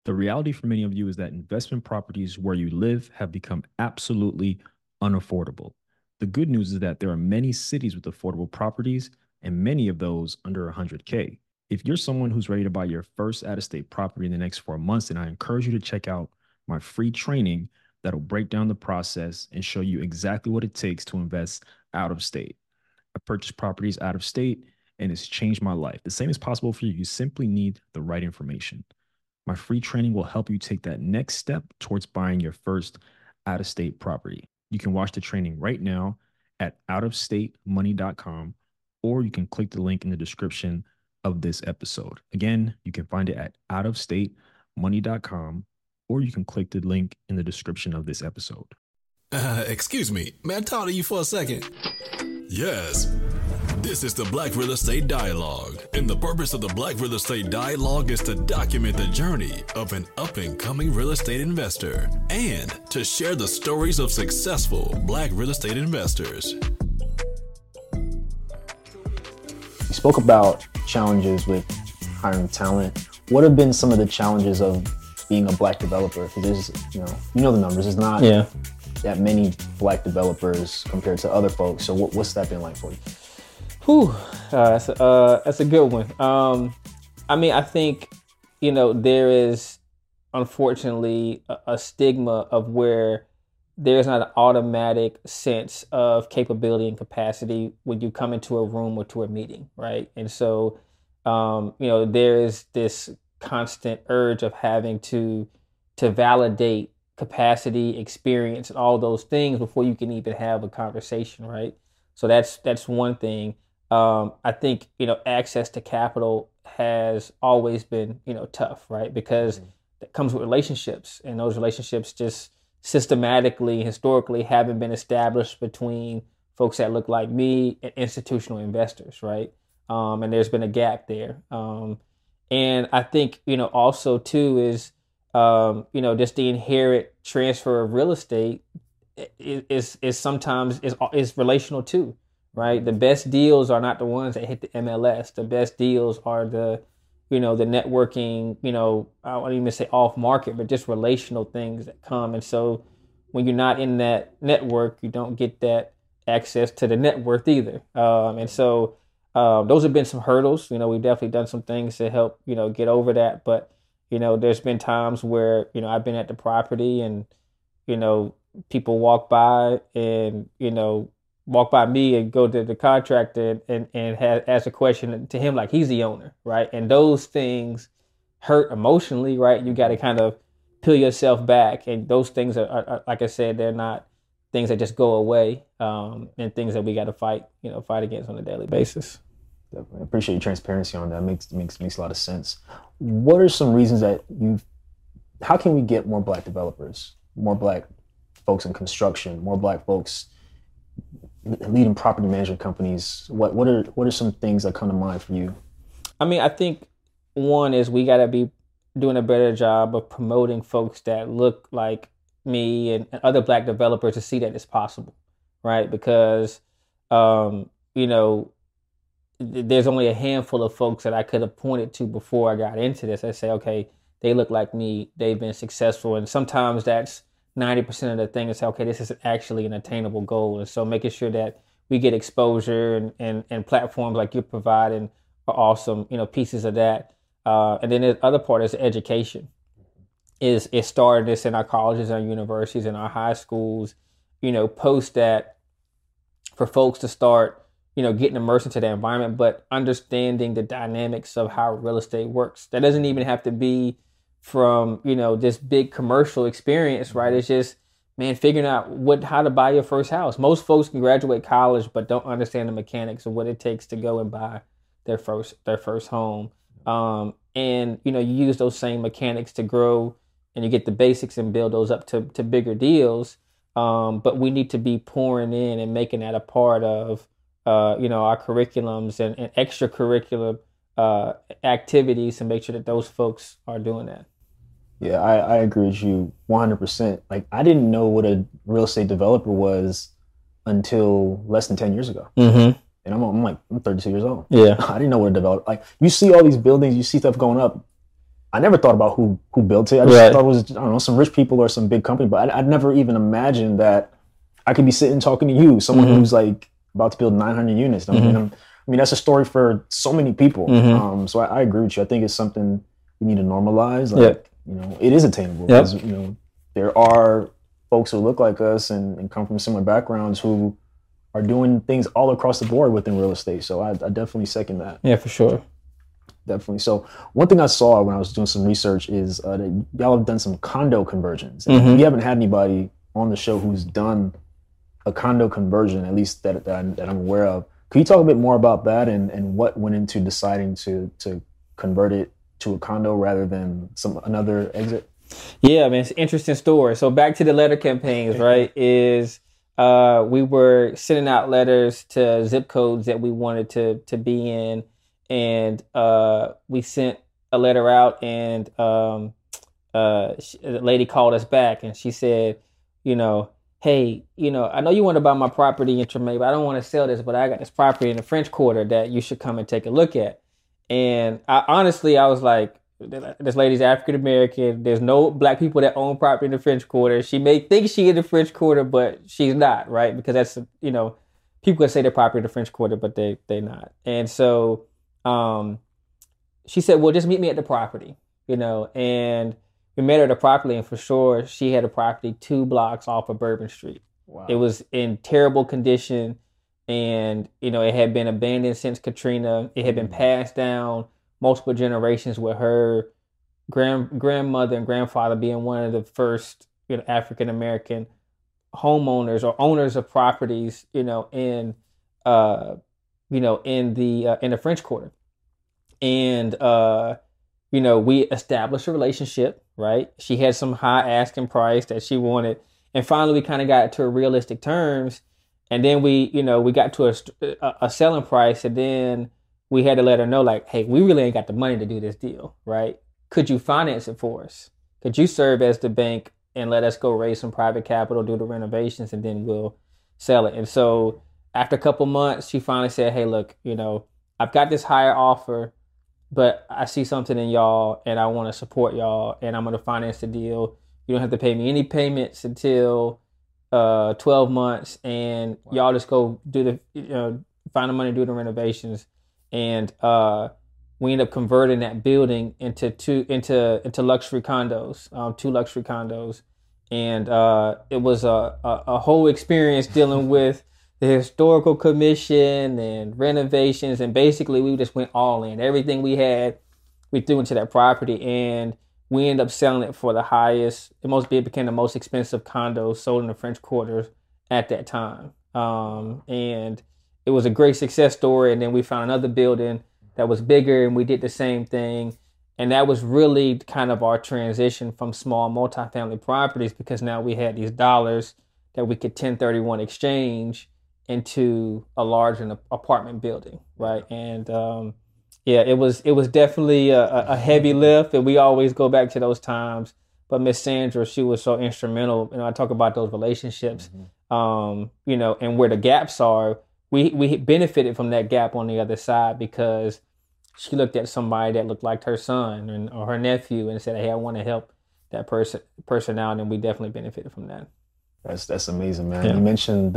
The reality for many of you is that investment properties where you live have become absolutely unaffordable. The good news is that there are many cities with affordable properties and many of those under 100K. If you're someone who's ready to buy your first out of state property in the next 4 months, then I encourage you to check out my free training that'll break down the process and show you exactly what it takes to invest out of state. I purchased properties out of state and it's changed my life. The same is possible for you. You simply need the right information. My free training will help you take that next step towards buying your first out of state property. You can watch the training right now at outofstatemoney.com, or you can click the link in the description of this episode. Again, you can find it at outofstatemoney.com, or you can click the link in the description of this episode. Excuse me, may I talk to you for a second? Yes. This is the Black Real Estate Dialogue, and the purpose of the Black Real Estate Dialogue is to document the journey of an up-and-coming real estate investor and to share the stories of successful Black real estate investors. You spoke about challenges with hiring talent. What have been some of the challenges of being a Black developer? Because there's, you know the numbers. There's not that many Black developers compared to other folks. So what's that been like for you? That's a good one. I think, there is unfortunately a stigma of where there's not an automatic sense of capability and capacity when you come into a room or to a meeting, right? And so, there is this constant urge of having to validate capacity, experience, and all those things before you can even have a conversation, right? So that's one thing. I think, access to capital has always been, tough, right? Because that comes with relationships, and those relationships just systematically, historically haven't been established between folks that look like me and institutional investors, right? And there's been a gap there. And I think, also too is, just the inherent transfer of real estate is sometimes is relational too. Right. The best deals are not the ones that hit the MLS. The best deals are the networking, I won't even say off market, but just relational things that come. And so when you're not in that network, you don't get that access to the net worth either. And so those have been some hurdles. We've definitely done some things to help, get over that. But, there's been times where, I've been at the property and, people walk by and, walk by me and go to the contractor and ask a question to him like he's the owner, right? And those things hurt emotionally, right? You got to kind of peel yourself back. And those things are, like I said, they're not things that just go away, and things that we got to fight against on a daily basis. Definitely. I appreciate your transparency on that. Makes a lot of sense. What are some reasons that how can we get more Black developers, more Black folks in construction, more Black folks leading property management companies? What are some things that come to mind for you? I think one is we got to be doing a better job of promoting folks that look like me and other Black developers to see that it's possible, right? Because, there's only a handful of folks that I could have pointed to before I got into this. I say, okay, they look like me. They've been successful. And sometimes that's 90% of the thing is, okay, this is actually an attainable goal. And so making sure that we get exposure and platforms like you're providing are awesome, pieces of that. And then the other part is education. Is starting this in our colleges and universities and our high schools, post that for folks to start, getting immersed into the environment, but understanding the dynamics of how real estate works. That doesn't even have to be from, this big commercial experience, right? It's just, figuring out how to buy your first house. Most folks can graduate college, but don't understand the mechanics of what it takes to go and buy their first home. And, you use those same mechanics to grow and you get the basics and build those up to bigger deals. But we need to be pouring in and making that a part of, our curriculums and extracurricular activities to make sure that those folks are doing that. Yeah, I agree with you 100%. Like, I didn't know what a real estate developer was until less than 10 years ago. Mm-hmm. And I'm 32 years old. Yeah. I didn't know what a developer, like, you see all these buildings, you see stuff going up. I never thought about who built it. I just thought it was, I don't know, some rich people or some big company. But I'd never even imagined that I could be sitting talking to you, someone who's like about to build 900 units. I mean, that's a story for so many people. So I agree with you. I think it's something we need to normalize. Like, you know, it is attainable because, you know, there are folks who look like us and come from similar backgrounds who are doing things all across the board within real estate. So I definitely second that. Yeah, for sure. Definitely. So one thing I saw when I was doing some research is that y'all have done some condo conversions. And we haven't had anybody on the show who's done a condo conversion, at least that I'm aware of. Could you talk a bit more about that and what went into deciding to convert it to a condo rather than another exit? Yeah, I mean, it's an interesting story. So back to the letter campaigns, right, is we were sending out letters to zip codes that we wanted to be in. And we sent a letter out, and a lady called us back, and she said, you know, hey, you know, I know you want to buy my property in Treme, but I don't want to sell this, but I got this property in the French Quarter that you should come and take a look at. And I was like, this lady's African American. There's no black people that own property in the French Quarter. She may think she in the French Quarter, but she's not, right? Because that's, you know, people can say they're property in the French Quarter, but they're not. And so she said, well, just meet me at the property, you know, and we met her at the property, and for sure, she had a property 2 blocks off of Bourbon Street. Wow. It was in terrible condition, and, you know, it had been abandoned since Katrina. It had been passed down multiple generations, with her grandmother and grandfather being one of the first, you know, African-American homeowners or owners of properties, you know, in the French Quarter. And, you know, we established a relationship, right? She had some high asking price that she wanted. And finally, we kind of got to realistic terms. And then we got to a selling price. And then we had to let her know, like, hey, we really ain't got the money to do this deal, right? Could you finance it for us? Could you serve as the bank and let us go raise some private capital, do the renovations, and then we'll sell it? And so after a couple months, she finally said, hey, look, you know, I've got this higher offer, but I see something in y'all and I want to support y'all, and I'm going to finance the deal. You don't have to pay me any payments until 12 months, and y'all just go do find the money, do the renovations. And we end up converting that building into luxury condos, 2 luxury condos. And it was a whole experience dealing with the historical commission and renovations, and basically we just went all in. Everything we had, we threw into that property, and we ended up selling it for the highest. It became the most expensive condo sold in the French Quarter at that time, and it was a great success story. And then we found another building that was bigger, and we did the same thing. And that was really kind of our transition from small multifamily properties, because now we had these dollars that we could 1031 exchange into a large apartment building, right? And it was definitely a heavy lift, and we always go back to those times. But Miss Sandra, she was so instrumental. You know, I talk about those relationships, you know, and where the gaps are. We benefited from that gap on the other side, because she looked at somebody that looked like her son or her nephew and said, hey, I want to help that person out, and we definitely benefited from that. That's amazing, man. Yeah. You mentioned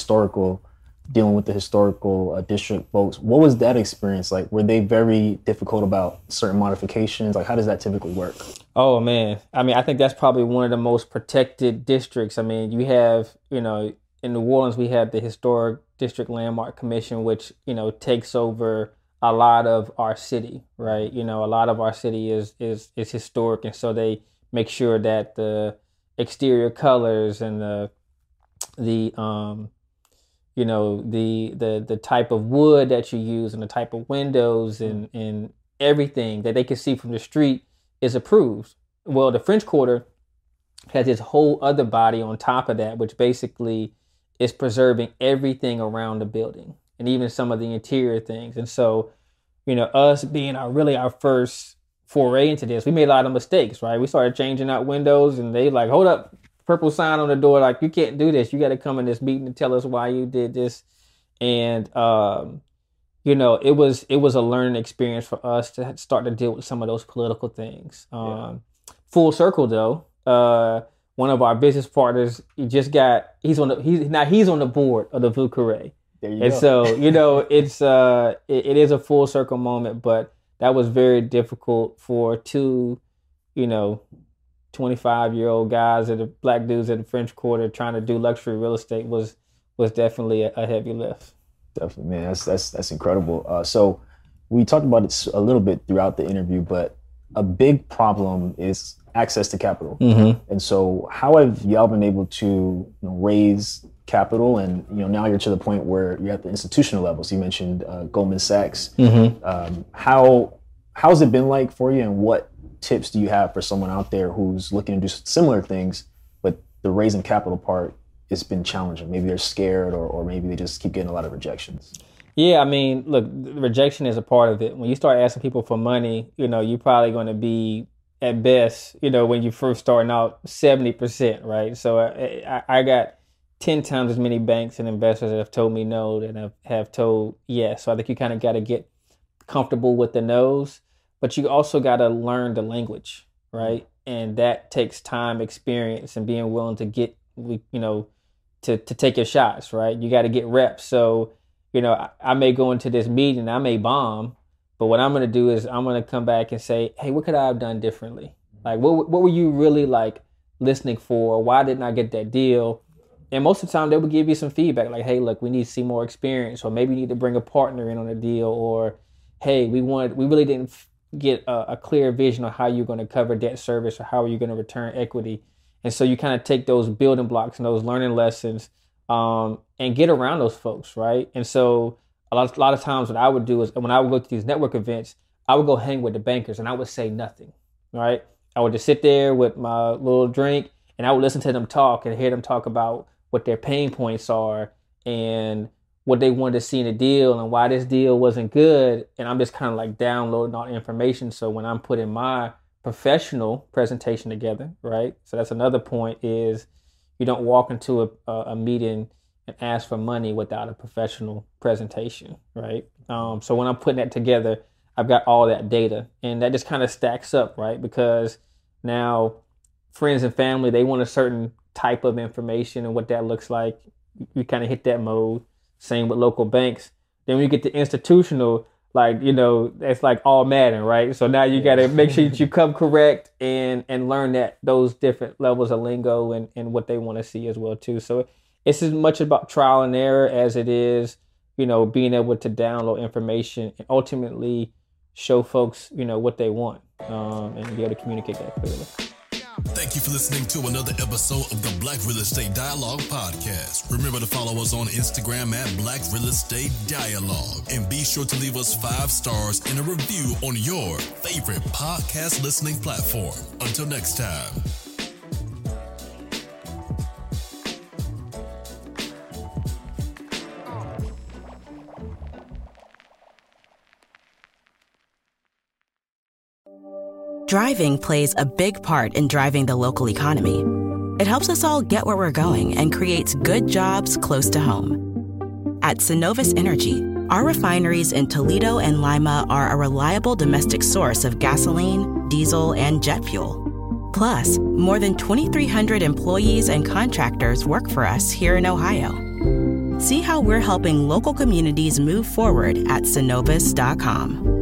dealing with the historical district folks. What was that experience like? Were they very difficult about certain modifications? Like, how does that typically work? Oh, man. I mean, I think that's probably one of the most protected districts. I mean, you have, you know, in New Orleans, we have the Historic District Landmark Commission, which, you know, takes over a lot of our city, right? You know, a lot of our city is historic, and so they make sure that the exterior colors and the type of wood that you use and the type of windows and everything that they can see from the street is approved. Well, the French Quarter has this whole other body on top of that, which basically is preserving everything around the building and even some of the interior things. And so, you know, us being our first foray into this, we made a lot of mistakes, right? We started changing out windows, and they like, hold up, purple sign on the door, like, you can't do this. You got to come in this meeting and tell us why you did this. And, it was a learning experience for us to start to deal with some of those political things. Full circle though, one of our business partners, he's on the board of the Vieux Carré. And so, it is a full circle moment, but that was very difficult for two, 25-year-old guys and the black dudes in the French Quarter trying to do luxury real estate was definitely a heavy lift. Definitely, man. That's incredible. So we talked about it a little bit throughout the interview, but a big problem is access to capital. Mm-hmm. And so how have y'all been able to raise capital? And now you're to the point where you're at the institutional level. So you mentioned Goldman Sachs. Mm-hmm. How's it been like for you, and what tips do you have for someone out there who's looking to do similar things, but the raising capital part has been challenging? Maybe they're scared, or maybe they just keep getting a lot of rejections. Yeah, I mean, look, rejection is a part of it. When you start asking people for money, you're probably going to be, at best, when you first starting out, 70%, right? So I got 10 times as many banks and investors that have told me no than have told yes. So I think you kind of got to get comfortable with the no's, but you also got to learn the language, right? And that takes time, experience, and being willing to get, to take your shots, right? You got to get reps. So, I may go into this meeting, I may bomb, but what I'm going to do is I'm going to come back and say, hey, what could I have done differently? Like, what were you really listening for? Why didn't I get that deal? And most of the time they will give you some feedback like, hey, look, we need to see more experience, or maybe you need to bring a partner in on a deal, or, hey, we really didn't get a clear vision of how you're going to cover debt service or how are you going to return equity. And so you kind of take those building blocks and those learning lessons and get around those folks, right? And so a lot of times what I would do is when I would go to these network events, I would go hang with the bankers and I would say nothing, right? I would just sit there with my little drink and I would listen to them talk and hear them talk about what their pain points are and what they wanted to see in a deal and why this deal wasn't good. And I'm just kind of downloading all the information. So when I'm putting my professional presentation together, right? So that's another point is you don't walk into a meeting and ask for money without a professional presentation, right? So when I'm putting that together, I've got all that data and that just kind of stacks up, right? Because now friends and family, they want a certain type of information and what that looks like. You kind of hit that mode. Same with local banks. Then when you get to institutional, it's all Madden, right? So now you got to make sure that you come correct and learn those different levels of lingo and what they want to see as well too. So it's as much about trial and error as it is, being able to download information and ultimately show folks, what they want and be able to communicate that clearly. Thank you for listening to another episode of the Black Real Estate Dialogue podcast. Remember to follow us on Instagram at Black Real Estate Dialogue. And be sure to leave us 5 stars and a review on your favorite podcast listening platform. Until next time. Driving plays a big part in driving the local economy. It helps us all get where we're going and creates good jobs close to home. At Synovus Energy, our refineries in Toledo and Lima are a reliable domestic source of gasoline, diesel, and jet fuel. Plus, more than 2,300 employees and contractors work for us here in Ohio. See how we're helping local communities move forward at Synovus.com.